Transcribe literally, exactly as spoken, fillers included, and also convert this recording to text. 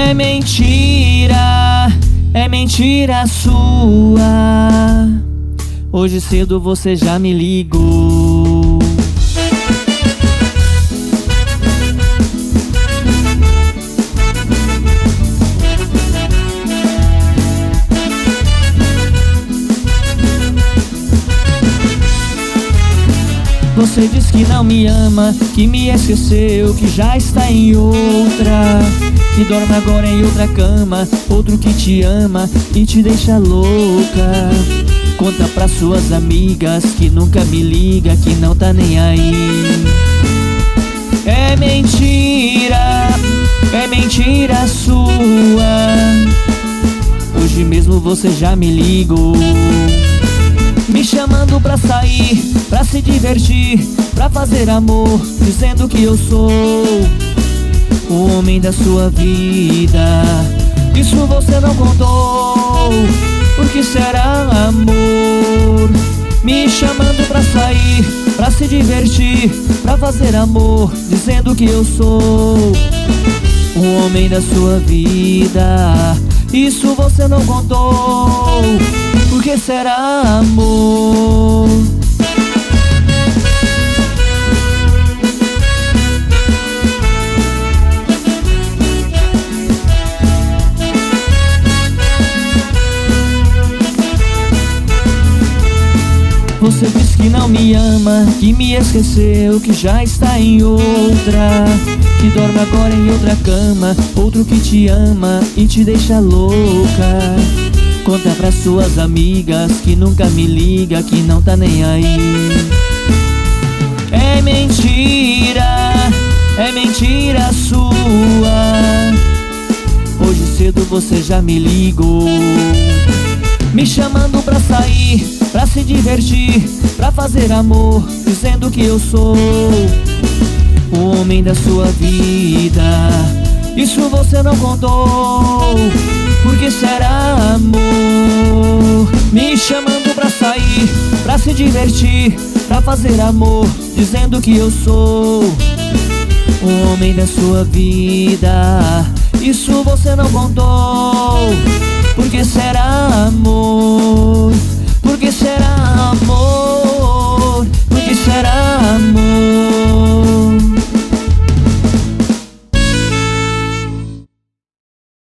É mentira, é mentira sua. Hoje cedo você já me ligou. Você diz que não me ama, que me esqueceu, que já está em outra, que dorme agora em outra cama, outro que te ama e te deixa louca. Conta pra suas amigas que nunca me liga, que não tá nem aí. É mentira, é mentira sua. Hoje mesmo você já me ligou, me chamando pra sair, pra se divertir, pra fazer amor, dizendo que eu sou o homem da sua vida. Isso você não contou, por que será, amor? Me chamando pra sair, pra se divertir, pra fazer amor, dizendo que eu sou o homem da sua vida. Isso você não contou, por que será, amor? Você diz que não me ama, que me esqueceu, que já está em outra, que dorme agora em outra cama, outro que te ama e te deixa louca. Conta pra suas amigas que nunca me liga, que não tá nem aí. É mentira, é mentira sua. Hoje cedo você já me ligou, me chamando pra sair, pra se divertir, pra fazer amor, dizendo que eu sou o homem da sua vida. Isso você não contou, por que será, amor? Me chamando pra sair, pra se divertir, pra fazer amor, dizendo que eu sou o homem da sua vida. Isso você não contou, por que será, amor?